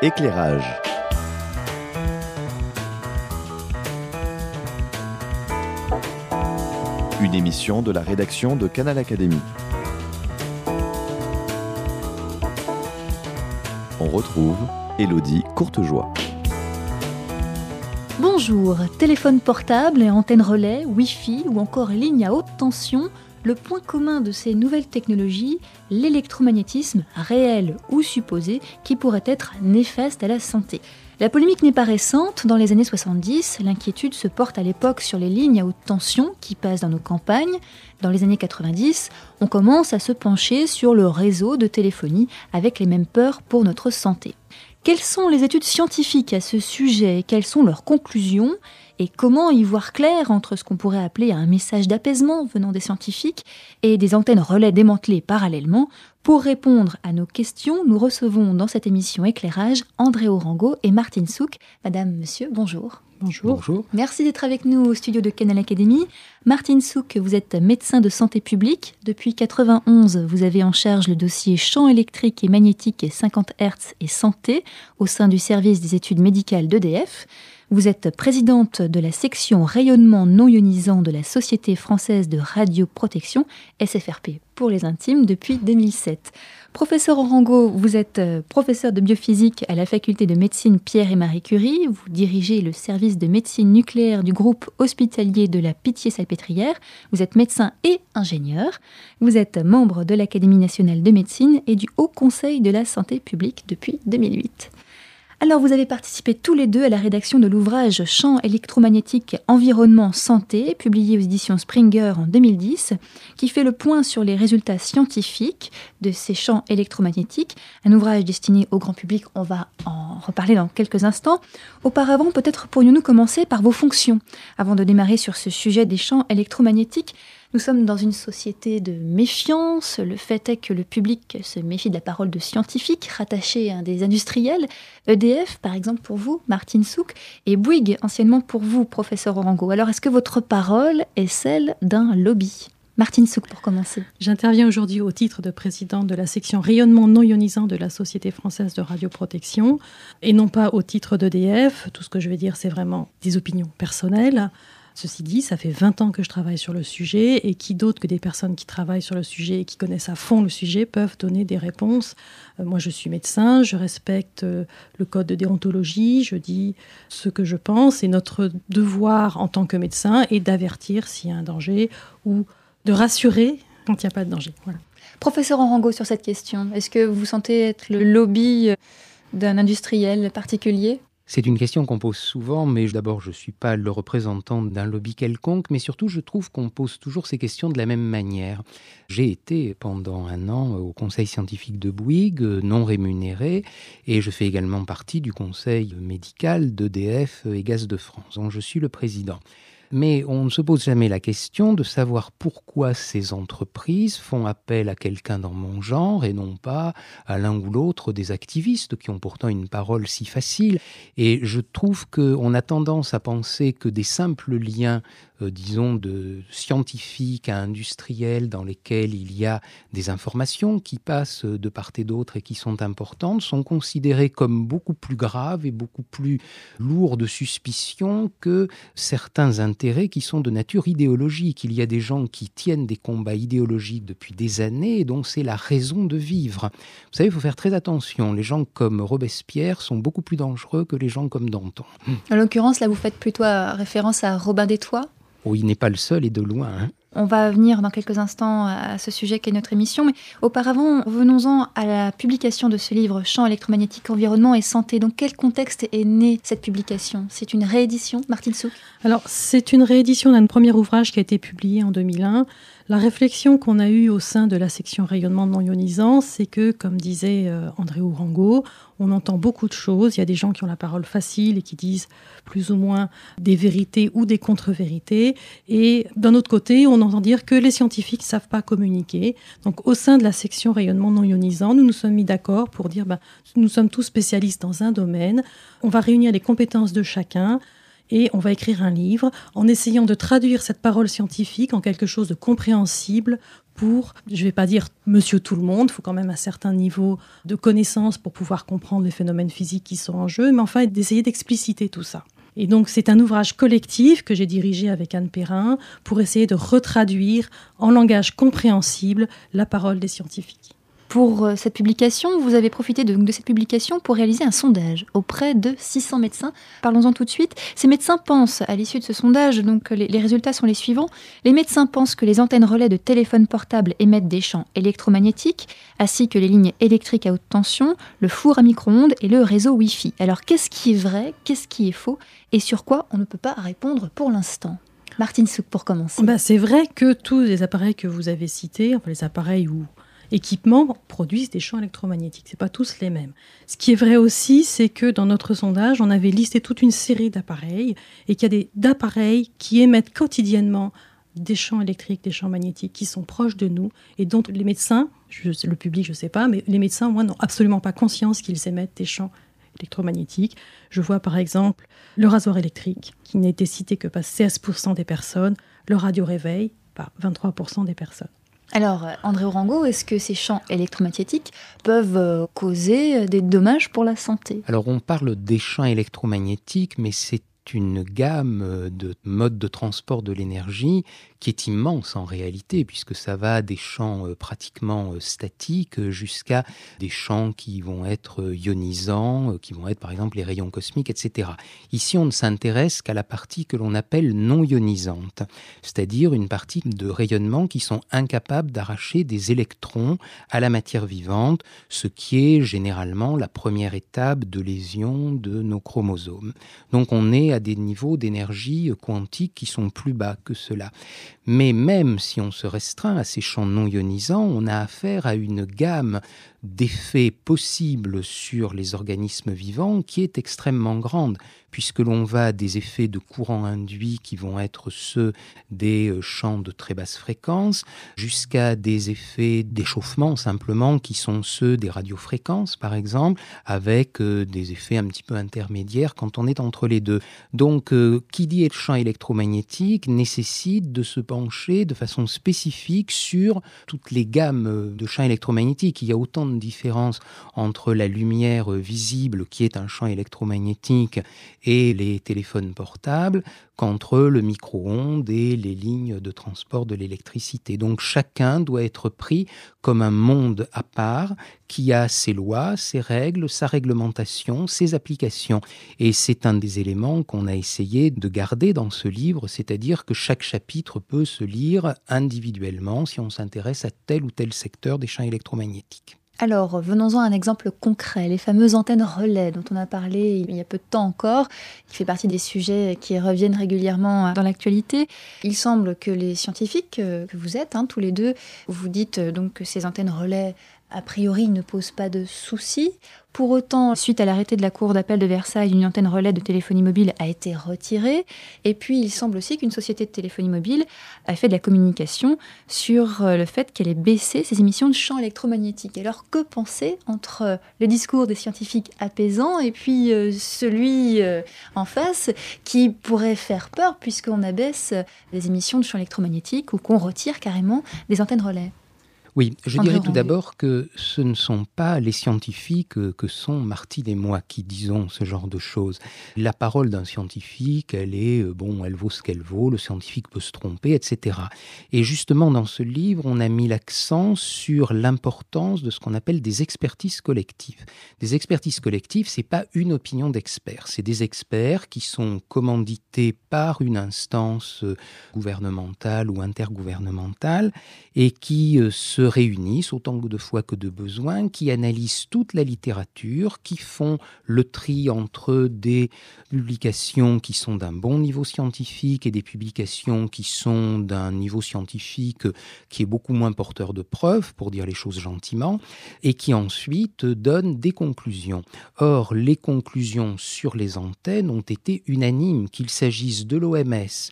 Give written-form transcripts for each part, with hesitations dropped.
Éclairage. Une émission de la rédaction de Canal Académie. On retrouve Élodie Courtejoie. Bonjour, téléphone portable, antenne relais, Wi-Fi ou encore ligne à haute tension, le point commun de ces nouvelles technologies, l'électromagnétisme, réel ou supposé, qui pourrait être néfaste à la santé. La polémique n'est pas récente. Dans les années 70, l'inquiétude se porte à l'époque sur les lignes à haute tension qui passent dans nos campagnes. Dans les années 90, on commence à se pencher sur le réseau de téléphonie avec les mêmes peurs pour notre santé. Quelles sont les études scientifiques à ce sujet? Quelles sont leurs conclusions? Et comment y voir clair entre ce qu'on pourrait appeler un message d'apaisement venant des scientifiques et des antennes relais démantelées parallèlement? Pour répondre à nos questions, nous recevons dans cette émission Éclairage André Orango et Martine Souk. Madame, monsieur, bonjour. Bonjour. Bonjour. Merci d'être avec nous au studio de Canal Académie. Martine Souk, vous êtes médecin de santé publique. Depuis 1991, vous avez en charge le dossier champs électriques et magnétiques et 50 Hz et santé au sein du service des études médicales d'EDF. Vous êtes présidente de la section rayonnement non ionisant de la Société française de radioprotection, SFRP pour les intimes, depuis 2007. Professeur Orango, vous êtes professeur de biophysique à la faculté de médecine Pierre et Marie Curie. Vous dirigez le service de médecine nucléaire du groupe hospitalier de la Pitié-Salpêtrière. Vous êtes médecin et ingénieur. Vous êtes membre de l'Académie nationale de médecine et du Haut Conseil de la santé publique depuis 2008. Alors, vous avez participé tous les deux à la rédaction de l'ouvrage Champs électromagnétiques, environnement, santé, publié aux éditions Springer en 2010, qui fait le point sur les résultats scientifiques de ces champs électromagnétiques. Un ouvrage destiné au grand public, on va en reparler dans quelques instants. Auparavant, peut-être pourrions-nous commencer par vos fonctions. Avant de démarrer sur ce sujet des champs électromagnétiques, nous sommes dans une société de méfiance. Le fait est que le public se méfie de la parole de scientifiques rattachés à des industriels. EDF, par exemple, pour vous, Martine Souk, et Bouygues, anciennement pour vous, professeur Orango. Alors, est-ce que votre parole est celle d'un lobby ? Martine Souk, pour commencer. J'interviens aujourd'hui au titre de présidente de la section rayonnement non ionisant de la Société française de radioprotection, et non pas au titre d'EDF. Tout ce que je vais dire, c'est vraiment des opinions personnelles. Ceci dit, ça fait 20 ans que je travaille sur le sujet et qui d'autre que des personnes qui travaillent sur le sujet et qui connaissent à fond le sujet peuvent donner des réponses. Moi, je suis médecin, je respecte le code de déontologie, je dis ce que je pense et notre devoir en tant que médecin est d'avertir s'il y a un danger ou de rassurer quand il n'y a pas de danger. Voilà. Professeur Orango, sur cette question, est-ce que vous sentez être le lobby d'un industriel particulier ? C'est une question qu'on pose souvent, mais d'abord, je ne suis pas le représentant d'un lobby quelconque, mais surtout, je trouve qu'on pose toujours ces questions de la même manière. J'ai été pendant 1 an au conseil scientifique de Bouygues, non rémunéré, et je fais également partie du conseil médical d'EDF et Gaz de France, dont je suis le président. Mais on ne se pose jamais la question de savoir pourquoi ces entreprises font appel à quelqu'un dans mon genre et non pas à l'un ou l'autre des activistes qui ont pourtant une parole si facile. Et je trouve qu'on a tendance à penser que des simples liens, disons, de scientifiques à industriels dans lesquels il y a des informations qui passent de part et d'autre et qui sont importantes, sont considérés comme beaucoup plus graves et beaucoup plus lourds de suspicion que certains intérêts qui sont de nature idéologique. Il y a des gens qui tiennent des combats idéologiques depuis des années et dont c'est la raison de vivre. Vous savez, il faut faire très attention. Les gens comme Robespierre sont beaucoup plus dangereux que les gens comme Danton. En l'occurrence, là, vous faites plutôt référence à Robin des Toits ? Oui, il n'est pas le seul et de loin. On va venir dans quelques instants à ce sujet qu'est notre émission, mais auparavant, venons-en à la publication de ce livre « Champs électromagnétiques, environnement et santé ». Dans quel contexte est née cette publication ? C'est une réédition, Martine Souk ? Alors, c'est une réédition d'un premier ouvrage qui a été publié en 2001. La réflexion qu'on a eue au sein de la section rayonnement non ionisant, c'est que, comme disait André Orango, on entend beaucoup de choses. Il y a des gens qui ont la parole facile et qui disent plus ou moins des vérités ou des contre-vérités. Et d'un autre côté, on entend dire que les scientifiques ne savent pas communiquer. Donc, au sein de la section rayonnement non ionisant, nous nous sommes mis d'accord pour dire nous sommes tous spécialistes dans un domaine. On va réunir les compétences de chacun. et on va écrire un livre en essayant de traduire cette parole scientifique en quelque chose de compréhensible pour, je ne vais pas dire monsieur tout le monde, il faut quand même un certain niveau de connaissance pour pouvoir comprendre les phénomènes physiques qui sont en jeu, mais enfin d'essayer d'expliciter tout ça. Et donc c'est un ouvrage collectif que j'ai dirigé avec Anne Perrin pour essayer de retraduire en langage compréhensible la parole des scientifiques. Pour cette publication, vous avez profité de cette publication pour réaliser un sondage auprès de 600 médecins. Parlons-en tout de suite. Ces médecins pensent, à l'issue de ce sondage, donc les résultats sont les suivants. Les médecins pensent que les antennes relais de téléphone portable émettent des champs électromagnétiques, ainsi que les lignes électriques à haute tension, le four à micro-ondes et le réseau Wi-Fi. Alors, qu'est-ce qui est vrai, qu'est-ce qui est faux, et sur quoi on ne peut pas répondre pour l'instant ? Martine Souk, pour commencer. C'est vrai que tous les appareils que vous avez cités, enfin les appareils ou équipements produisent des champs électromagnétiques. Ce n'est pas tous les mêmes. Ce qui est vrai aussi, c'est que dans notre sondage, on avait listé toute une série d'appareils et qu'il y a d'appareils qui émettent quotidiennement des champs électriques, des champs magnétiques qui sont proches de nous et dont les médecins, le public je ne sais pas, mais les médecins au moins n'ont absolument pas conscience qu'ils émettent des champs électromagnétiques. Je vois par exemple le rasoir électrique qui n'a été cité que par 16% des personnes, le radio-réveil par 23% des personnes. Alors, André Orango, est-ce que ces champs électromagnétiques peuvent causer des dommages pour la santé ? Alors, on parle des champs électromagnétiques, mais c'est une gamme de modes de transport de l'énergie qui est immense en réalité, puisque ça va des champs pratiquement statiques jusqu'à des champs qui vont être ionisants, qui vont être par exemple les rayons cosmiques, etc. Ici, on ne s'intéresse qu'à la partie que l'on appelle non ionisante, c'est-à-dire une partie de rayonnement qui sont incapables d'arracher des électrons à la matière vivante, ce qui est généralement la première étape de lésion de nos chromosomes. Donc on est à des niveaux d'énergie quantique qui sont plus bas que cela. Mais même si on se restreint à ces champs non ionisants, on a affaire à une gamme d'effets possibles sur les organismes vivants qui est extrêmement grande, puisque l'on va des effets de courant induit qui vont être ceux des champs de très basse fréquence, jusqu'à des effets d'échauffement simplement qui sont ceux des radiofréquences par exemple, avec des effets un petit peu intermédiaires quand on est entre les deux. Donc qui dit champ électromagnétique nécessite de se pencher de façon spécifique sur toutes les gammes de champs électromagnétiques. Il y a autant de différences entre la lumière visible qui est un champ électromagnétique et les téléphones portables qu'entre le micro-ondes et les lignes de transport de l'électricité. Donc chacun doit être pris comme un monde à part qui a ses lois, ses règles, sa réglementation, ses applications. Et c'est un des éléments qu'on a essayé de garder dans ce livre, c'est-à-dire que chaque chapitre peut se lire individuellement si on s'intéresse à tel ou tel secteur des champs électromagnétiques. Alors, venons-en à un exemple concret, les fameuses antennes relais dont on a parlé il y a peu de temps encore, qui fait partie des sujets qui reviennent régulièrement dans l'actualité. Il semble que les scientifiques que vous êtes, tous les deux, vous dites donc que ces antennes relais, a priori, ne posent pas de soucis. Pour autant, suite à l'arrêté de la Cour d'appel de Versailles, une antenne relais de téléphonie mobile a été retirée. Et puis, il semble aussi qu'une société de téléphonie mobile a fait de la communication sur le fait qu'elle ait baissé ses émissions de champs électromagnétiques. Alors, que penser entre le discours des scientifiques apaisants et puis celui en face qui pourrait faire peur puisqu'on abaisse les émissions de champs électromagnétiques ou qu'on retire carrément des antennes relais ? Oui, je dirais tout d'abord que ce ne sont pas les scientifiques que sont Martine et moi qui disons ce genre de choses. La parole d'un scientifique, elle vaut ce qu'elle vaut, le scientifique peut se tromper, etc. Et justement, dans ce livre, on a mis l'accent sur l'importance de ce qu'on appelle des expertises collectives. Des expertises collectives, c'est pas une opinion d'experts, c'est des experts qui sont commandités par une instance gouvernementale ou intergouvernementale et qui se réunissent autant de fois que de besoin, qui analysent toute la littérature, qui font le tri entre des publications qui sont d'un bon niveau scientifique et des publications qui sont d'un niveau scientifique qui est beaucoup moins porteur de preuves, pour dire les choses gentiment, et qui ensuite donnent des conclusions. Or, les conclusions sur les antennes ont été unanimes, qu'il s'agisse de l'OMS,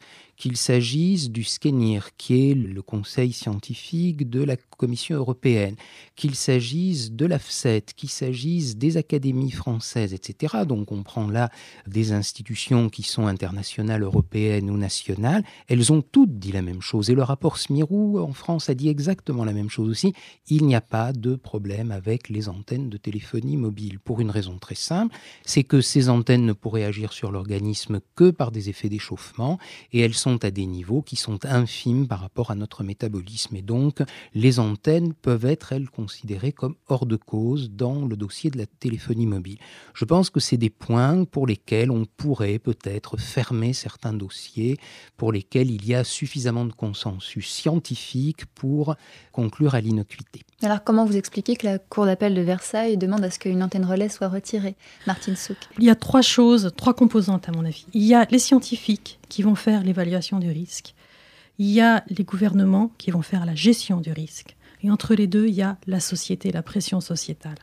qu'il s'agisse du SKENIR, qui est le conseil scientifique de la Commission européenne, qu'il s'agisse de l'AFCET, qu'il s'agisse des académies françaises, etc. Donc on prend là des institutions qui sont internationales, européennes ou nationales, elles ont toutes dit la même chose. Et le rapport Smirou en France a dit exactement la même chose aussi. Il n'y a pas de problème avec les antennes de téléphonie mobile, pour une raison très simple, c'est que ces antennes ne pourraient agir sur l'organisme que par des effets d'échauffement, et elles sont à des niveaux qui sont infimes par rapport à notre métabolisme. Et donc, les antennes peuvent être, elles, considérées comme hors de cause dans le dossier de la téléphonie mobile. Je pense que c'est des points pour lesquels on pourrait peut-être fermer certains dossiers, pour lesquels il y a suffisamment de consensus scientifique pour conclure à l'innocuité. Alors comment vous expliquez que la Cour d'appel de Versailles demande à ce qu'une antenne relais soit retirée, Martine Souk? Il y a trois composantes à mon avis. Il y a les scientifiques qui vont faire l'évaluation du risque. Il y a les gouvernements qui vont faire la gestion du risque. Et entre les deux, il y a la société, la pression sociétale.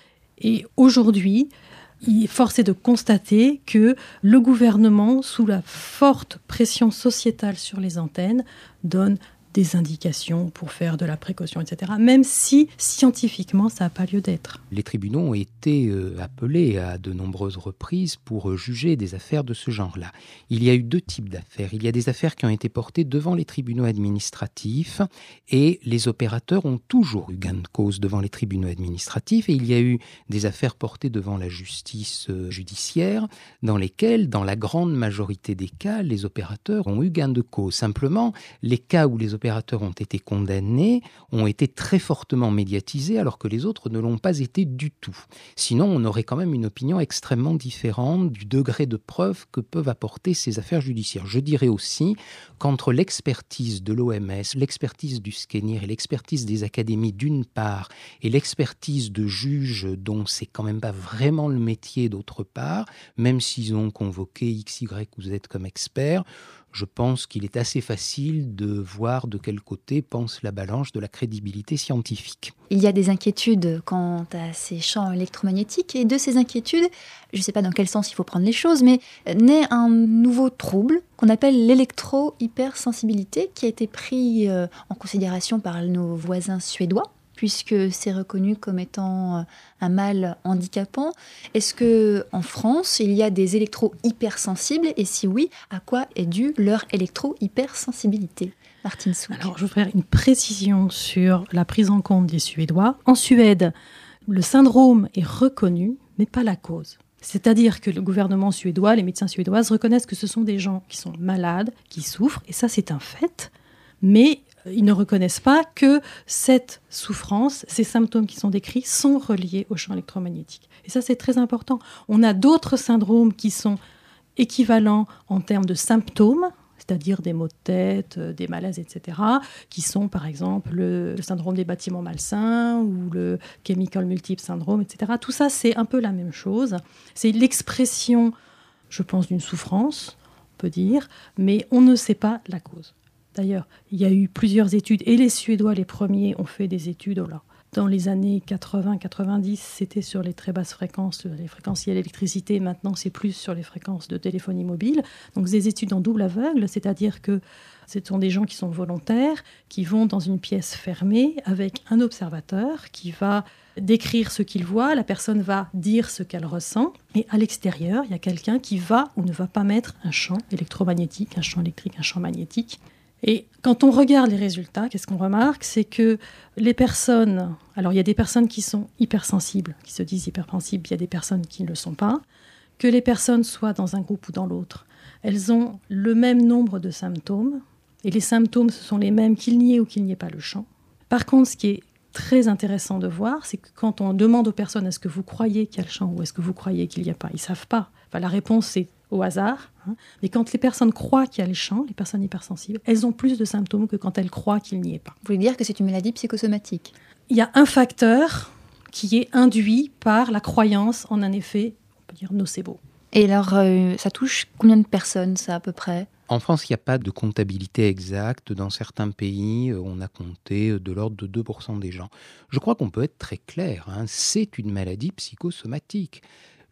Et aujourd'hui, force est de constater que le gouvernement, sous la forte pression sociétale sur les antennes, donne des indications pour faire de la précaution, etc., même si scientifiquement ça n'a pas lieu d'être. Les tribunaux ont été appelés à de nombreuses reprises pour juger des affaires de ce genre-là. Il y a eu deux types d'affaires. Il y a des affaires qui ont été portées devant les tribunaux administratifs et les opérateurs ont toujours eu gain de cause devant les tribunaux administratifs, et il y a eu des affaires portées devant la justice judiciaire dans lesquelles, dans la grande majorité des cas, les opérateurs ont eu gain de cause. Simplement, les cas où les opérateurs ont été condamnés ont été très fortement médiatisés alors que les autres ne l'ont pas été du tout. Sinon, on aurait quand même une opinion extrêmement différente du degré de preuve que peuvent apporter ces affaires judiciaires. Je dirais aussi qu'entre l'expertise de l'OMS, l'expertise du SKENIR et l'expertise des académies d'une part et l'expertise de juges dont c'est quand même pas vraiment le métier d'autre part, même s'ils ont convoqué X, Y ou Z comme experts, je pense qu'il est assez facile de voir de quel côté pense la balance de la crédibilité scientifique. Il y a des inquiétudes quant à ces champs électromagnétiques, et de ces inquiétudes, je ne sais pas dans quel sens il faut prendre les choses, mais naît un nouveau trouble qu'on appelle l'électro-hypersensibilité, qui a été pris en considération par nos voisins suédois, puisque c'est reconnu comme étant un mal handicapant. Est-ce qu'en France, il y a des électro-hypersensibles, et si oui, à quoi est due leur électro-hypersensibilité? Martine Souk. Alors, je voudrais faire une précision sur la prise en compte des Suédois. En Suède, le syndrome est reconnu, mais pas la cause. C'est-à-dire que le gouvernement suédois, les médecins suédoises reconnaissent que ce sont des gens qui sont malades, qui souffrent, et ça c'est un fait, mais ils ne reconnaissent pas que cette souffrance, ces symptômes qui sont décrits, sont reliés au champ électromagnétique. Et ça, c'est très important. On a d'autres syndromes qui sont équivalents en termes de symptômes, c'est-à-dire des maux de tête, des malaises, etc., qui sont par exemple le syndrome des bâtiments malsains ou le chemical multiple syndrome, etc. Tout ça, c'est un peu la même chose. C'est l'expression, je pense, d'une souffrance, on peut dire, mais on ne sait pas la cause. D'ailleurs, il y a eu plusieurs études, et les Suédois, les premiers, ont fait des études. Dans les années 80-90, c'était sur les très basses fréquences, les fréquences liées à l'électricité. Maintenant, c'est plus sur les fréquences de téléphonie mobile. Donc, des études en double aveugle, c'est-à-dire que ce sont des gens qui sont volontaires, qui vont dans une pièce fermée avec un observateur qui va décrire ce qu'il voit, la personne va dire ce qu'elle ressent, et à l'extérieur, il y a quelqu'un qui va ou ne va pas mettre un champ électromagnétique, un champ électrique, un champ magnétique. Et quand on regarde les résultats, qu'est-ce qu'on remarque? C'est que les personnes... Alors, il y a des personnes qui sont hypersensibles, qui se disent hypersensibles, il y a des personnes qui ne le sont pas. Que les personnes soient dans un groupe ou dans l'autre, elles ont le même nombre de symptômes, et les symptômes, ce sont les mêmes qu'il n'y ait ou qu'il n'y ait pas le champ. Par contre, ce qui est très intéressant de voir, c'est que quand on demande aux personnes « est-ce que vous croyez qu'il y a le champ ou est-ce que vous croyez qu'il n'y a pas ?» Ils ne savent pas. Enfin, la réponse, c'est au hasard. Mais quand les personnes croient qu'il y a le champ, les personnes hypersensibles, elles ont plus de symptômes que quand elles croient qu'il n'y est pas. Vous voulez dire que c'est une maladie psychosomatique? Il y a un facteur qui est induit par la croyance en un effet, on peut dire, nocebo. Et alors, ça touche combien de personnes, ça, à peu près? En France, il n'y a pas de comptabilité exacte. Dans certains pays, on a compté de l'ordre de 2% des gens. Je crois qu'on peut être très clair, c'est une maladie psychosomatique.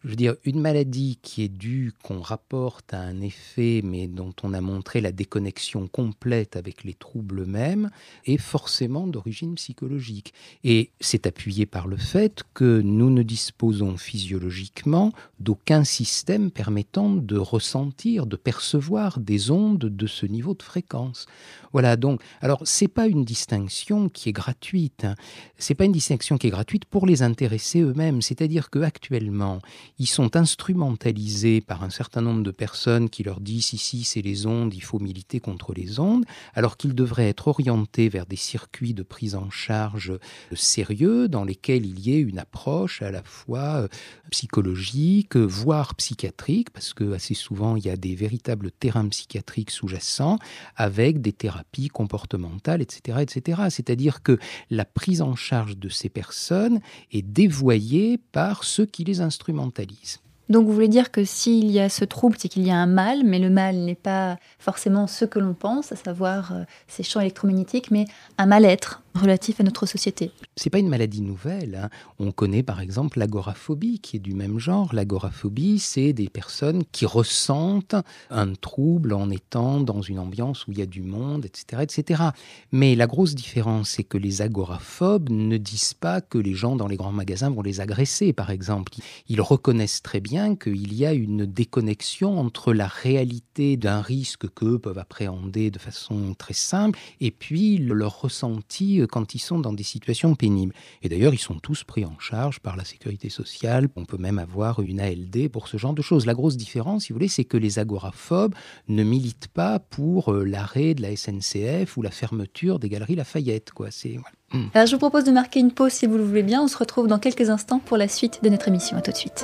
Je veux dire, une maladie qui est due, qu'on rapporte à un effet, mais dont on a montré la déconnexion complète avec les troubles eux-mêmes, est forcément d'origine psychologique. Et c'est appuyé par le fait que nous ne disposons physiologiquement d'aucun système permettant de ressentir, de percevoir des ondes de ce niveau de fréquence. Voilà, donc, alors, c'est pas une distinction qui est gratuite. C'est pas une distinction qui est gratuite pour les intéressés eux-mêmes. C'est-à-dire qu'actuellement, ils sont instrumentalisés par un certain nombre de personnes qui leur disent « ici, c'est les ondes, il faut militer contre les ondes », alors qu'ils devraient être orientés vers des circuits de prise en charge sérieux dans lesquels il y ait une approche à la fois psychologique, voire psychiatrique, parce que assez souvent, il y a des véritables terrains psychiatriques sous-jacents avec des thérapies comportementales, etc., etc. C'est-à-dire que la prise en charge de ces personnes est dévoyée par ceux qui les instrumentalisent. Donc vous voulez dire que s'il y a ce trouble, c'est qu'il y a un mal, mais le mal n'est pas forcément ce que l'on pense, à savoir ces champs électromagnétiques, mais un mal-être relatif à notre société. C'est pas une maladie nouvelle. On connaît par exemple l'agoraphobie qui est du même genre. L'agoraphobie, c'est des personnes qui ressentent un trouble en étant dans une ambiance où il y a du monde, etc., etc. Mais la grosse différence, c'est que les agoraphobes ne disent pas que les gens dans les grands magasins vont les agresser, par exemple. Ils reconnaissent très bien qu'il y a une déconnexion entre la réalité d'un risque qu'eux peuvent appréhender de façon très simple et puis leur ressenti quand ils sont dans des situations pénibles. Et d'ailleurs, ils sont tous pris en charge par la sécurité sociale. On peut même avoir une ALD pour ce genre de choses. La grosse différence, si vous voulez, c'est que les agoraphobes ne militent pas pour l'arrêt de la SNCF ou la fermeture des galeries Lafayette, quoi. Voilà. Alors, je vous propose de marquer une pause si vous le voulez bien. On se retrouve dans quelques instants pour la suite de notre émission. À tout de suite.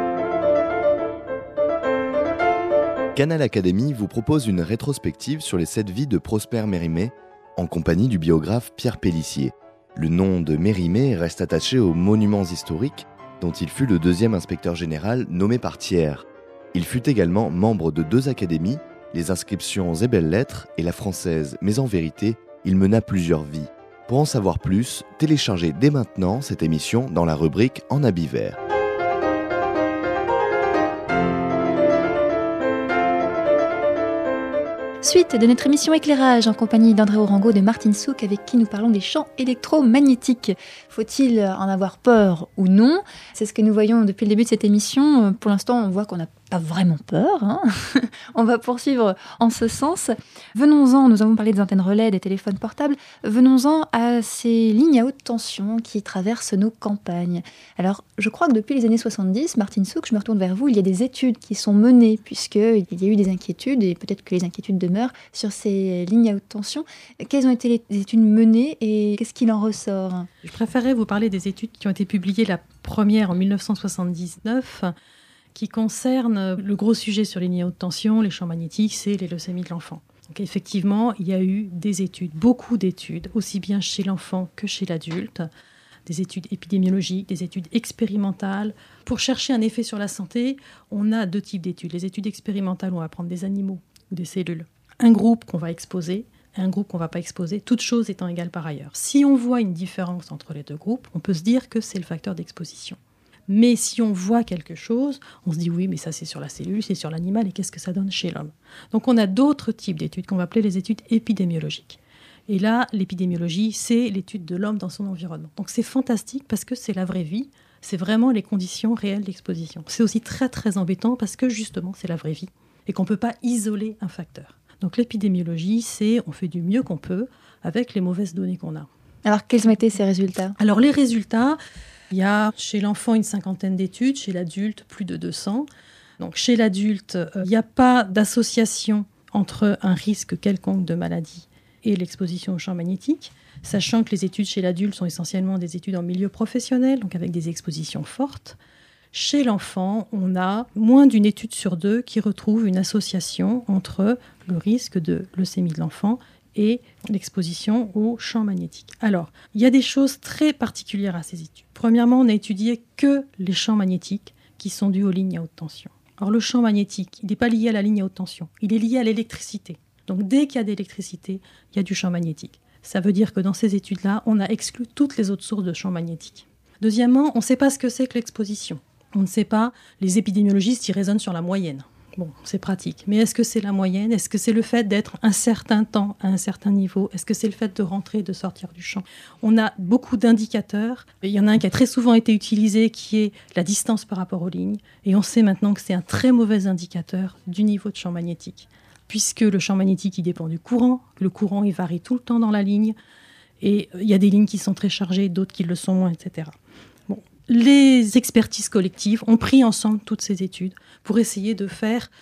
Canal Académie vous propose une rétrospective sur les 7 vies de Prosper Mérimée, en compagnie du biographe Pierre Pélissier. Le nom de Mérimée reste attaché aux monuments historiques dont il fut le 2e inspecteur général nommé par Thiers. Il fut également membre de 2 académies, les inscriptions et belles-lettres et la française, mais en vérité, il mena plusieurs vies. Pour en savoir plus, téléchargez dès maintenant cette émission dans la rubrique En habit vert. Suite de notre émission Éclairage en compagnie d'André Orango de Martine Souk avec qui nous parlons des champs électromagnétiques. Faut-il en avoir peur ou non ? C'est ce que nous voyons depuis le début de cette émission. Pour l'instant, on voit qu'on n'a pas vraiment peur. On va poursuivre en ce sens. Venons-en, nous avons parlé des antennes relais, des téléphones portables. Venons-en à ces lignes à haute tension qui traversent nos campagnes. Alors, je crois que depuis les années 70, Martine Souk, je me retourne vers vous, il y a des études qui sont menées puisqu'il y a eu des inquiétudes et peut-être que les inquiétudes demeurent sur ces lignes à haute tension. Quelles ont été les études menées et qu'est-ce qu'il en ressort ? Je préférerais vous parler des études qui ont été publiées, la première en 1979, qui concerne le gros sujet sur les lignes à haute tension, les champs magnétiques, c'est les leucémies de l'enfant. Donc effectivement, il y a eu des études, beaucoup d'études, aussi bien chez l'enfant que chez l'adulte, des études épidémiologiques, des études expérimentales. Pour chercher un effet sur la santé, on a 2 types d'études. Les études expérimentales, où on va prendre des animaux ou des cellules. Un groupe qu'on va exposer, un groupe qu'on ne va pas exposer, toutes choses étant égales par ailleurs. Si on voit une différence entre les 2 groupes, on peut se dire que c'est le facteur d'exposition. Mais si on voit quelque chose, on se dit oui, mais ça c'est sur la cellule, c'est sur l'animal, et qu'est-ce que ça donne chez l'homme ? Donc on a d'autres types d'études qu'on va appeler les études épidémiologiques. Et là, l'épidémiologie, c'est l'étude de l'homme dans son environnement. Donc c'est fantastique parce que c'est la vraie vie, c'est vraiment les conditions réelles d'exposition. C'est aussi très très embêtant parce que justement c'est la vraie vie et qu'on ne peut pas isoler un facteur. Donc l'épidémiologie, c'est on fait du mieux qu'on peut avec les mauvaises données qu'on a. Alors quels ont été ces résultats ? Alors les résultats... Il y a chez l'enfant une 50aine d'études, chez l'adulte plus de 200. Donc chez l'adulte, il n'y a pas d'association entre un risque quelconque de maladie et l'exposition aux champs magnétiques, sachant que les études chez l'adulte sont essentiellement des études en milieu professionnel, donc avec des expositions fortes. Chez l'enfant, on a moins d'une étude sur 2 qui retrouve une association entre le risque de leucémie de l'enfant et l'exposition aux champs magnétiques. Alors, il y a des choses très particulières à ces études. Premièrement, on n'a étudié que les champs magnétiques qui sont dus aux lignes à haute tension. Alors, le champ magnétique, il n'est pas lié à la ligne à haute tension, il est lié à l'électricité. Donc, dès qu'il y a de l'électricité, il y a du champ magnétique. Ça veut dire que dans ces études-là, on a exclu toutes les autres sources de champs magnétiques. Deuxièmement, on ne sait pas ce que c'est que l'exposition. On ne sait pas, les épidémiologistes, ils raisonnent sur la moyenne. Bon, c'est pratique. Mais est-ce que c'est la moyenne ? Est-ce que c'est le fait d'être un certain temps à un certain niveau ? Est-ce que c'est le fait de rentrer, de sortir du champ ? On a beaucoup d'indicateurs. Il y en a un qui a très souvent été utilisé, qui est la distance par rapport aux lignes. Et on sait maintenant que c'est un très mauvais indicateur du niveau de champ magnétique. Puisque le champ magnétique, il dépend du courant. Le courant, il varie tout le temps dans la ligne. Et il y a des lignes qui sont très chargées, d'autres qui le sont moins, etc. Bon. Les expertises collectives ont pris ensemble toutes ces études pour essayer de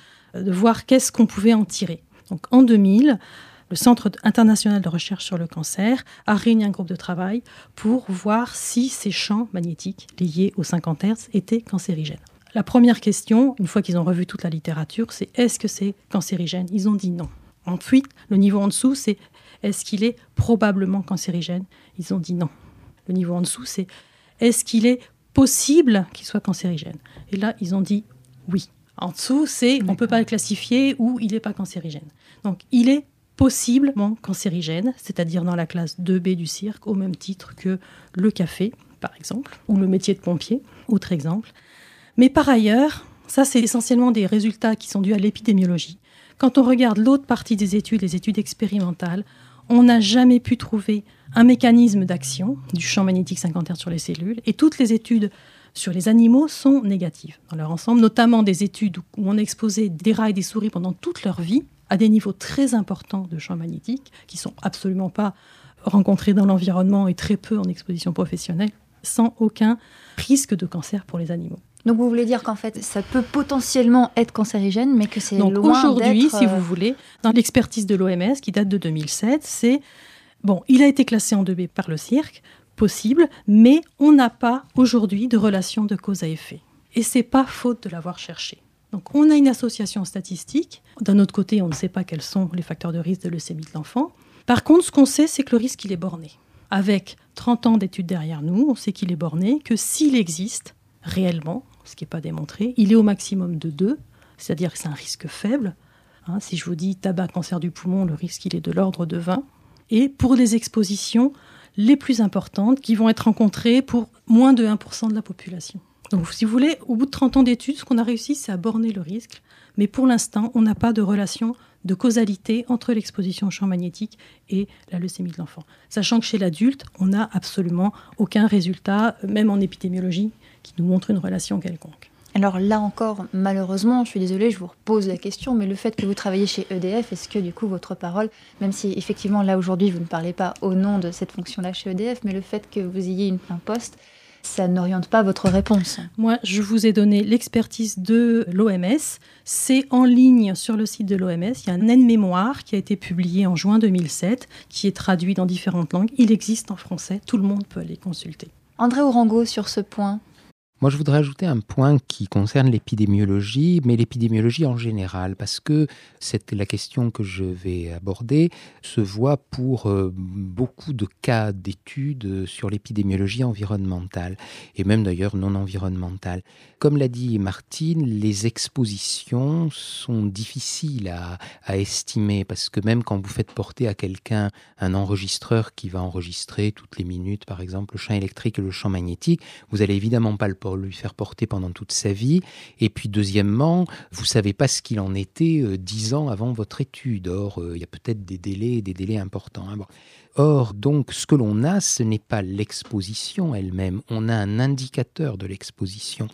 voir qu'est-ce qu'on pouvait en tirer. Donc en 2000, le Centre international de recherche sur le cancer a réuni un groupe de travail pour voir si ces champs magnétiques liés aux 50 Hz étaient cancérigènes. La première question, une fois qu'ils ont revu toute la littérature, c'est est-ce que c'est cancérigène ? Ils ont dit non. Ensuite, le niveau en dessous, c'est est-ce qu'il est probablement cancérigène ? Ils ont dit non. Le niveau en dessous, c'est est-ce qu'il est possible qu'il soit cancérigène ? Et là, ils ont dit oui. En dessous, c'est on ne peut pas le classifier ou il n'est pas cancérigène. Donc, il est possiblement cancérigène, c'est-à-dire dans la classe 2B du cirque, au même titre que le café, par exemple, ou le métier de pompier, autre exemple. Mais par ailleurs, ça, c'est essentiellement des résultats qui sont dus à l'épidémiologie. Quand on regarde l'autre partie des études, les études expérimentales, on n'a jamais pu trouver un mécanisme d'action du champ magnétique 50 Hz sur les cellules. Et toutes les études sur les animaux sont négatives dans leur ensemble, notamment des études où on a exposé des rats et des souris pendant toute leur vie à des niveaux très importants de champ magnétique qui ne sont absolument pas rencontrés dans l'environnement et très peu en exposition professionnelle, sans aucun risque de cancer pour les animaux. Donc vous voulez dire qu'en fait, ça peut potentiellement être cancérigène, mais que c'est donc loin aujourd'hui, d'être... si vous voulez, dans l'expertise de l'OMS, qui date de 2007, c'est... Bon, il a été classé en 2B par le cirque, possible, mais on n'a pas aujourd'hui de relation de cause à effet. Et c'est pas faute de l'avoir cherché. Donc on a une association statistique. D'un autre côté, on ne sait pas quels sont les facteurs de risque de leucémie de l'enfant. Par contre, ce qu'on sait, c'est que le risque, il est borné. Avec 30 ans d'études derrière nous, on sait qu'il est borné, que s'il existe réellement, ce qui n'est pas démontré, il est au maximum de 2, c'est-à-dire que c'est un risque faible. Si je vous dis tabac, cancer du poumon, le risque, il est de l'ordre de 20. Et pour les expositions les plus importantes qui vont être rencontrées pour moins de 1% de la population. Donc, si vous voulez, au bout de 30 ans d'études, ce qu'on a réussi, c'est à borner le risque. Mais pour l'instant, on n'a pas de relation de causalité entre l'exposition au champ magnétique et la leucémie de l'enfant. Sachant que chez l'adulte, on n'a absolument aucun résultat, même en épidémiologie, qui nous montre une relation quelconque. Alors là encore, malheureusement, je suis désolée, je vous repose la question, mais le fait que vous travaillez chez EDF, est-ce que du coup votre parole, même si effectivement là aujourd'hui vous ne parlez pas au nom de cette fonction-là chez EDF, mais le fait que vous ayez un poste, ça n'oriente pas votre réponse? Moi, je vous ai donné l'expertise de l'OMS. C'est en ligne sur le site de l'OMS. Il y a un aide-mémoire qui a été publié en juin 2007, qui est traduit dans différentes langues. Il existe en français, tout le monde peut aller consulter. André Orango, sur ce point. Moi, je voudrais ajouter un point qui concerne l'épidémiologie, mais l'épidémiologie en général, parce que la question que je vais aborder se voit pour beaucoup de cas d'études sur l'épidémiologie environnementale, et même d'ailleurs non environnementale. Comme l'a dit Martine, les expositions sont difficiles à estimer, parce que même quand vous faites porter à quelqu'un un enregistreur qui va enregistrer toutes les minutes, par exemple, le champ électrique et le champ magnétique, vous n'allez évidemment pas le lui faire porter pendant toute sa vie. Et puis deuxièmement, vous ne savez pas ce qu'il en était 10 ans avant votre étude. Or, il y a peut-être des délais importants. Bon. Or, donc, ce que l'on a, ce n'est pas l'exposition elle-même. On a un indicateur de l'exposition.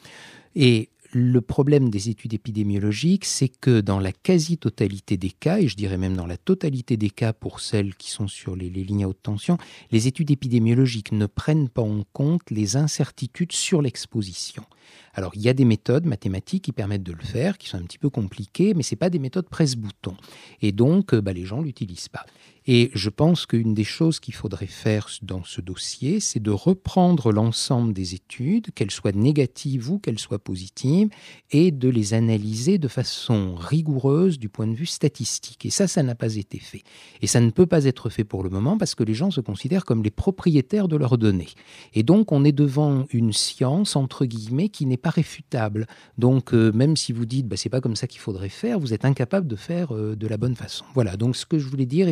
Et le problème des études épidémiologiques, c'est que dans la quasi-totalité des cas, et je dirais même dans la totalité des cas pour celles qui sont sur les lignes à haute tension, les études épidémiologiques ne prennent pas en compte les incertitudes sur l'exposition. Alors, il y a des méthodes mathématiques qui permettent de le faire, qui sont un petit peu compliquées, mais ce n'est pas des méthodes presse-bouton. Et donc, les gens ne l'utilisent pas. Et je pense qu'une des choses qu'il faudrait faire dans ce dossier, c'est de reprendre l'ensemble des études, qu'elles soient négatives ou qu'elles soient positives, et de les analyser de façon rigoureuse du point de vue statistique. Et ça n'a pas été fait. Et ça ne peut pas être fait pour le moment parce que les gens se considèrent comme les propriétaires de leurs données. Et donc, on est devant une science, entre guillemets, qui n'est pas réfutable. Donc, même si vous dites c'est pas comme ça qu'il faudrait faire, vous êtes incapable de faire de la bonne façon. Voilà, donc ce que je voulais dire, et c'est un petit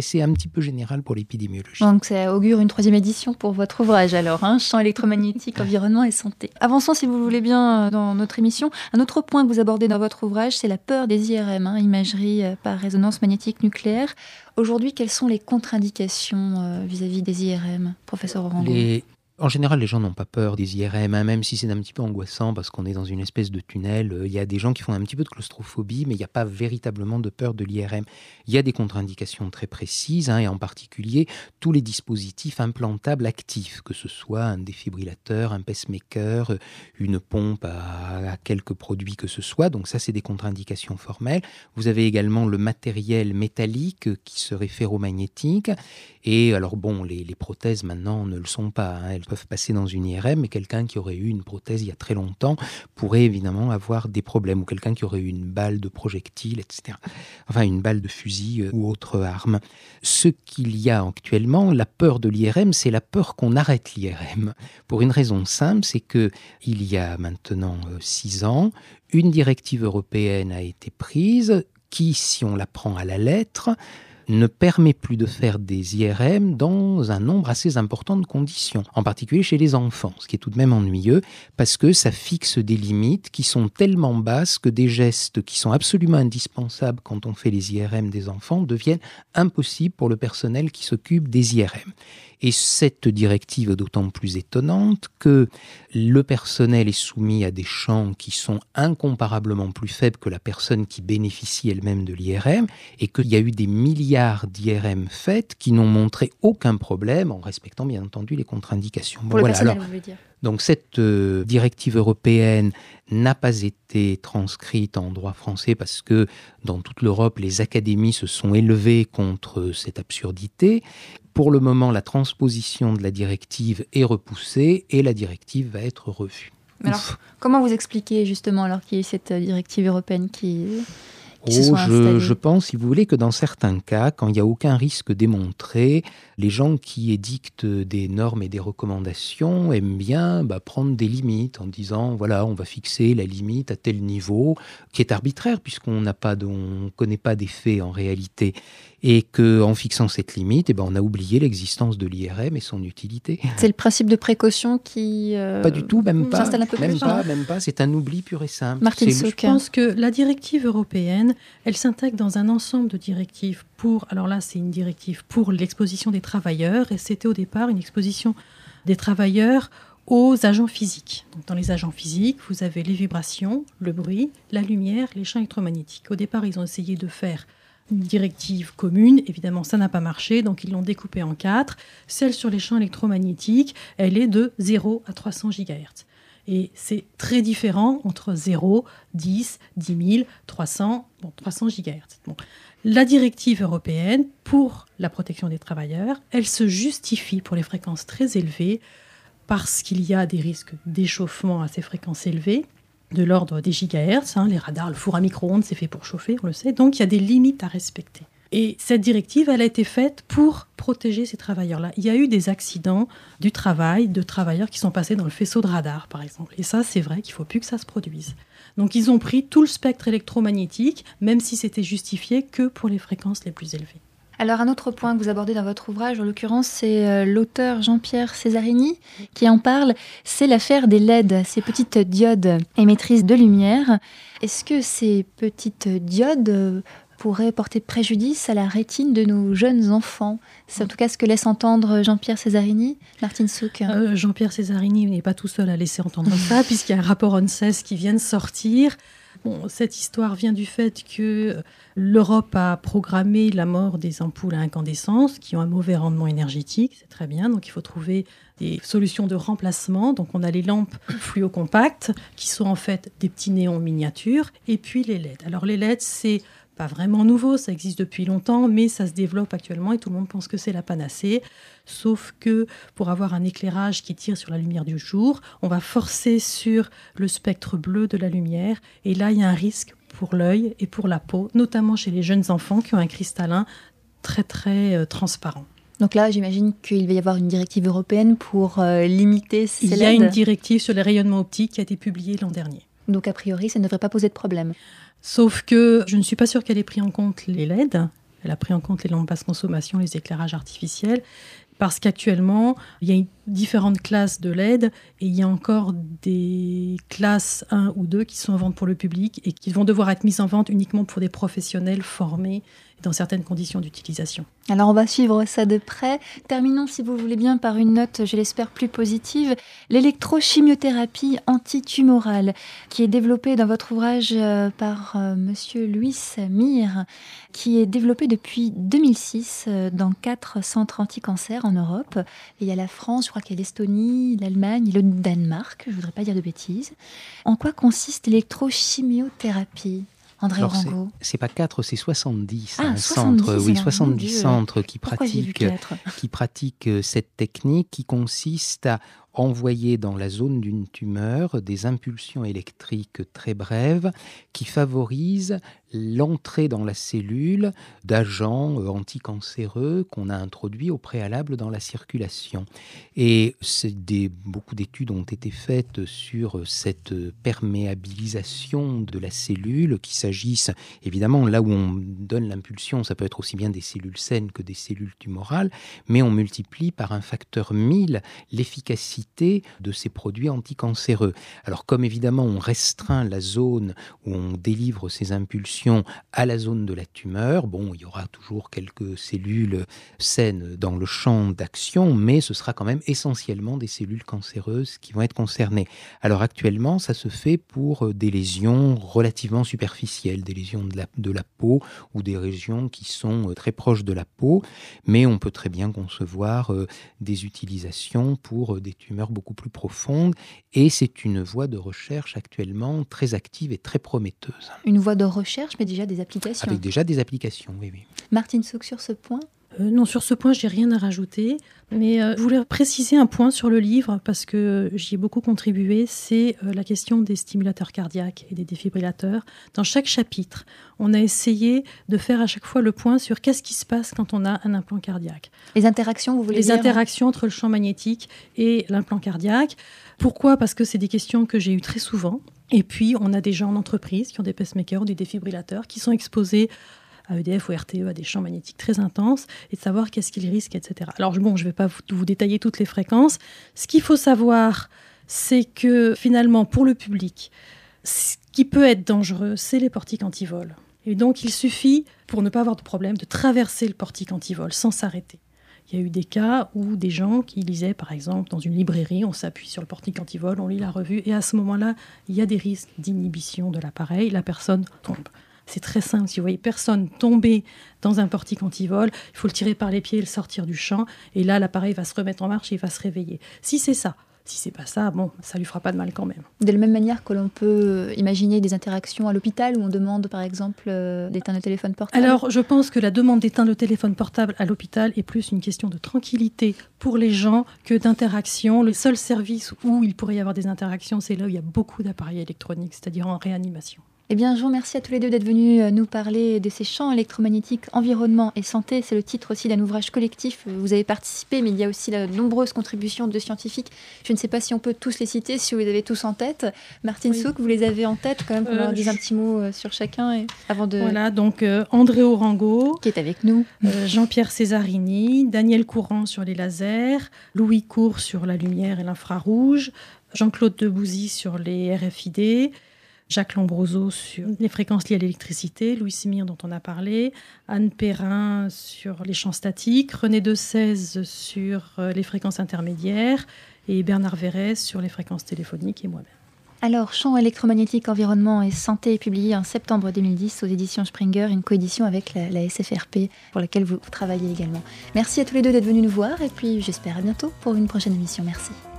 petit peu général pour l'épidémiologie. Donc ça augure une 3e édition pour votre ouvrage alors, champs électromagnétiques, environnement et santé. Avançons si vous voulez bien dans notre émission. Un autre point que vous abordez dans votre ouvrage, c'est la peur des IRM, imagerie par résonance magnétique nucléaire. Aujourd'hui, quelles sont les contre-indications vis-à-vis des IRM, professeur Orango ? En général, les gens n'ont pas peur des IRM, même si c'est un petit peu angoissant parce qu'on est dans une espèce de tunnel. Il y a des gens qui font un petit peu de claustrophobie, mais il n'y a pas véritablement de peur de l'IRM. Il y a des contre-indications très précises, et en particulier tous les dispositifs implantables actifs, que ce soit un défibrillateur, un pacemaker, une pompe à quelques produits que ce soit. Donc ça, c'est des contre-indications formelles. Vous avez également le matériel métallique qui serait ferromagnétique. Et alors les prothèses maintenant ne le sont pas. Elles peuvent passer dans une IRM, mais quelqu'un qui aurait eu une prothèse il y a très longtemps pourrait évidemment avoir des problèmes, ou quelqu'un qui aurait eu une balle de projectile, etc. Enfin, une balle de fusil ou autre arme. Ce qu'il y a actuellement, la peur de l'IRM, c'est la peur qu'on arrête l'IRM. Pour une raison simple, c'est qu'il y a maintenant 6 ans, une directive européenne a été prise qui, si on la prend à la lettre, ne permet plus de faire des IRM dans un nombre assez important de conditions, en particulier chez les enfants, ce qui est tout de même ennuyeux, parce que ça fixe des limites qui sont tellement basses que des gestes qui sont absolument indispensables quand on fait les IRM des enfants deviennent impossibles pour le personnel qui s'occupe des IRM. Et cette directive est d'autant plus étonnante que le personnel est soumis à des champs qui sont incomparablement plus faibles que la personne qui bénéficie elle-même de l'IRM, et qu'il y a eu des milliards d'IRM faites qui n'ont montré aucun problème, en respectant bien entendu les contre-indications. Pour le personnel, vous voulez dire. Donc cette directive européenne n'a pas été transcrite en droit français parce que dans toute l'Europe, les académies se sont élevées contre cette absurdité. Pour le moment, la transposition de la directive est repoussée et la directive va être revue. Alors, comment vous expliquez justement alors qu'il y a cette directive européenne qui se sont installées ? Je pense, si vous voulez, que dans certains cas, quand il n'y a aucun risque démontré, les gens qui édictent des normes et des recommandations aiment bien prendre des limites en disant, voilà, on va fixer la limite à tel niveau, qui est arbitraire puisqu'on ne connaît pas des faits en réalité. Et qu'en fixant cette limite, on a oublié l'existence de l'IRM et son utilité. C'est le principe de précaution qui pas du tout, même pas. S'installe un peu plus. Même pas. C'est un oubli pur et simple. Martine Souk. Je pense que la directive européenne, elle s'intègre dans un ensemble de directives alors là, c'est une directive pour l'exposition des travailleurs, et c'était au départ une exposition des travailleurs aux agents physiques. Donc, dans les agents physiques, vous avez les vibrations, le bruit, la lumière, les champs électromagnétiques. Au départ, ils ont essayé de faire une directive commune. Évidemment, ça n'a pas marché, donc ils l'ont découpée en 4. Celle sur les champs électromagnétiques, elle est de 0 à 300 GHz. Et c'est très différent entre 0, 10, 10 000, 300 GHz. Bon. La directive européenne, pour la protection des travailleurs, elle se justifie pour les fréquences très élevées parce qu'il y a des risques d'échauffement à ces fréquences élevées, de l'ordre des gigahertz. Les radars, le four à micro-ondes, c'est fait pour chauffer, on le sait. Donc, il y a des limites à respecter. Et cette directive, elle a été faite pour protéger ces travailleurs-là. Il y a eu des accidents du travail, de travailleurs qui sont passés dans le faisceau de radar, par exemple. Et ça, c'est vrai qu'il ne faut plus que ça se produise. Donc, ils ont pris tout le spectre électromagnétique, même si c'était justifié que pour les fréquences les plus élevées. Alors, un autre point que vous abordez dans votre ouvrage, en l'occurrence, c'est l'auteur Jean-Pierre Cesarini qui en parle. C'est l'affaire des LED, ces petites diodes émettrices de lumière. Est-ce que ces petites diodes pourraient porter préjudice à la rétine de nos jeunes enfants ? C'est en tout cas ce que laisse entendre Jean-Pierre Cesarini. Martine Souk. Jean-Pierre Cesarini n'est pas tout seul à laisser entendre ça, puisqu'il y a un rapport ONSES qui vient de sortir. Cette histoire vient du fait que l'Europe a programmé la mort des ampoules à incandescence qui ont un mauvais rendement énergétique, c'est très bien, donc il faut trouver des solutions de remplacement. Donc on a les lampes fluocompactes qui sont en fait des petits néons miniatures, et puis les LED. Alors les LED, c'est pas vraiment nouveau, ça existe depuis longtemps, mais ça se développe actuellement et tout le monde pense que c'est la panacée. Sauf que pour avoir un éclairage qui tire sur la lumière du jour, on va forcer sur le spectre bleu de la lumière. Et là, il y a un risque pour l'œil et pour la peau, notamment chez les jeunes enfants qui ont un cristallin très, très transparent. Donc là, j'imagine qu'il va y avoir une directive européenne pour limiter ces LED. Il y a une directive sur les rayonnements optiques qui a été publiée l'an dernier. Donc a priori, ça ne devrait pas poser de problème. Sauf que je ne suis pas sûre qu'elle ait pris en compte les LED. Elle a pris en compte les lampes basse consommation, les éclairages artificiels, parce qu'actuellement, il y a différentes classes de LED et il y a encore des classes 1 ou 2 qui sont en vente pour le public et qui vont devoir être mises en vente uniquement pour des professionnels formés dans certaines conditions d'utilisation. Alors on va suivre ça de près. Terminons, si vous voulez bien, par une note, je l'espère, plus positive. L'électrochimiothérapie antitumorale, qui est développée dans votre ouvrage par monsieur Luis Mir, qui est développée depuis 2006 dans 4 centres anti-cancer en Europe. Et il y a la France, je crois qu'il y a l'Estonie, l'Allemagne et le Danemark, je ne voudrais pas dire de bêtises. En quoi consiste l'électrochimiothérapie ? André Orango. C'est pas 4, c'est 70 70 centres. Oui, 70 centres qui pratiquent cette technique qui consiste à envoyer dans la zone d'une tumeur des impulsions électriques très brèves qui favorisent l'entrée dans la cellule d'agents anticancéreux qu'on a introduits au préalable dans la circulation. Et beaucoup d'études ont été faites sur cette perméabilisation de la cellule, qu'il s'agisse, évidemment, là où on donne l'impulsion, ça peut être aussi bien des cellules saines que des cellules tumorales, mais on multiplie par un facteur 1000 l'efficacité de ces produits anticancéreux. Alors comme évidemment on restreint la zone où on délivre ces impulsions à la zone de la tumeur, il y aura toujours quelques cellules saines dans le champ d'action, mais ce sera quand même essentiellement des cellules cancéreuses qui vont être concernées. Alors actuellement, ça se fait pour des lésions relativement superficielles, des lésions de la peau ou des régions qui sont très proches de la peau, mais on peut très bien concevoir des utilisations pour des tumeurs beaucoup plus profondes, et c'est une voie de recherche actuellement très active et très prometteuse. Une voie de recherche, mais déjà des applications. Avec déjà des applications, oui. Martine Souk, sur ce point ? Non, sur ce point, je n'ai rien à rajouter, mais je voulais préciser un point sur le livre, parce que j'y ai beaucoup contribué, c'est la question des stimulateurs cardiaques et des défibrillateurs. Dans chaque chapitre, on a essayé de faire à chaque fois le point sur qu'est-ce qui se passe quand on a un implant cardiaque. Les interactions, vous voulez dire ? Les interactions entre le champ magnétique et l'implant cardiaque. Pourquoi ? Parce que c'est des questions que j'ai eues très souvent. Et puis, on a des gens en entreprise qui ont des pacemakers ou des défibrillateurs qui sont exposés à EDF ou RTE, à des champs magnétiques très intenses, et de savoir qu'est-ce qu'ils risquent, etc. Alors je ne vais pas vous détailler toutes les fréquences. Ce qu'il faut savoir, c'est que finalement, pour le public, ce qui peut être dangereux, c'est les portiques antivol. Et donc il suffit, pour ne pas avoir de problème, de traverser le portique antivol sans s'arrêter. Il y a eu des cas où des gens qui lisaient, par exemple, dans une librairie, on s'appuie sur le portique antivol, on lit la revue, et à ce moment-là, il y a des risques d'inhibition de l'appareil, la personne tombe. C'est très simple, si vous voyez personne tomber dans un portique antivol, il faut le tirer par les pieds et le sortir du champ, et là l'appareil va se remettre en marche et il va se réveiller. Si c'est ça, si c'est pas ça, ça lui fera pas de mal quand même. De la même manière que l'on peut imaginer des interactions à l'hôpital où on demande par exemple d'éteindre le téléphone portable. Alors je pense que la demande d'éteindre le téléphone portable à l'hôpital est plus une question de tranquillité pour les gens que d'interaction. Le seul service où il pourrait y avoir des interactions, c'est là où il y a beaucoup d'appareils électroniques, c'est-à-dire en réanimation. Eh bien, je vous remercie à tous les deux d'être venus nous parler de ces champs électromagnétiques, environnement et santé. C'est le titre aussi d'un ouvrage collectif. Vous avez participé, mais il y a aussi de nombreuses contributions de scientifiques. Je ne sais pas si on peut tous les citer, si vous les avez tous en tête. Martine Souk, vous les avez en tête quand même, pour leur dire un petit mot sur chacun avant de... Voilà, donc André Orango, qui est avec nous, Jean-Pierre Césarini, Daniel Courant sur les lasers, Louis Cour sur la lumière et l'infrarouge, Jean-Claude Debouzy sur les RFID, Jacques Lombroso sur les fréquences liées à l'électricité, Louis Mir dont on a parlé, Anne Perrin sur les champs statiques, René Desèze sur les fréquences intermédiaires et Bernard Verrès sur les fréquences téléphoniques et moi-même. Alors, Champs électromagnétiques, environnement et santé est publié en septembre 2010 aux éditions Springer, une coédition avec la SFRP pour laquelle vous travaillez également. Merci à tous les deux d'être venus nous voir et puis j'espère à bientôt pour une prochaine émission. Merci.